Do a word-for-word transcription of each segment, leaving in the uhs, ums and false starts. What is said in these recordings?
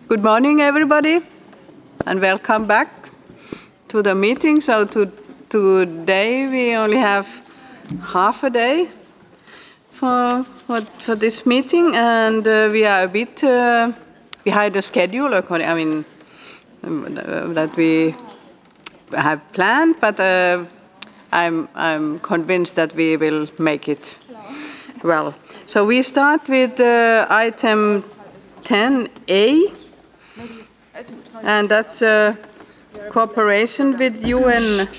Good morning, everybody, and welcome back to the meeting. So to, today we only have half a day for, for, for this meeting, and uh, we are a bit uh, behind the schedule, I mean, uh, that we have planned, but uh, I'm, I'm convinced that we will make it well. So we start with uh, item ten A, and that's uh, cooperation with U N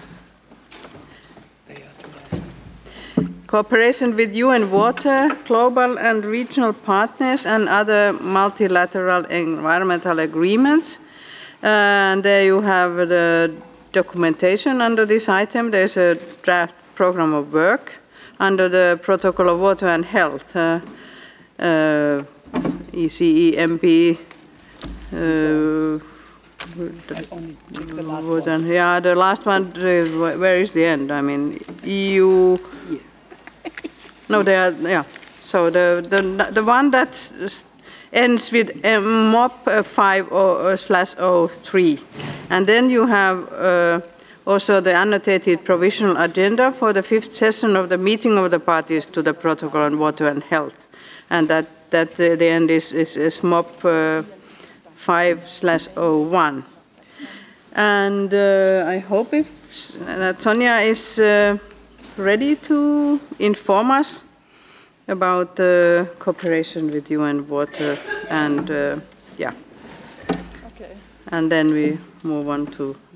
cooperation with U N water, global and regional partners, and other multilateral environmental agreements. And there you have the documentation under this item. There's a draft program of work under the Protocol of Water and Health, uh, uh, E C E M P. Uh, I only take the last one. one. Yeah, the last one, uh, where is the end? I mean, E U. Yeah. No, they are, yeah. So the, the, the one that ends with uh, M O P five slash oh three. And then you have uh, also the annotated provisional agenda for the fifth session of the meeting of the parties to the Protocol on Water and Health. And that, that uh, the end is, is, is M O P uh, five slash oh one. And uh, I hope if that Sonia is uh, ready to inform us about uh, cooperation with U N Water, and uh, yeah. Okay. And then we move on to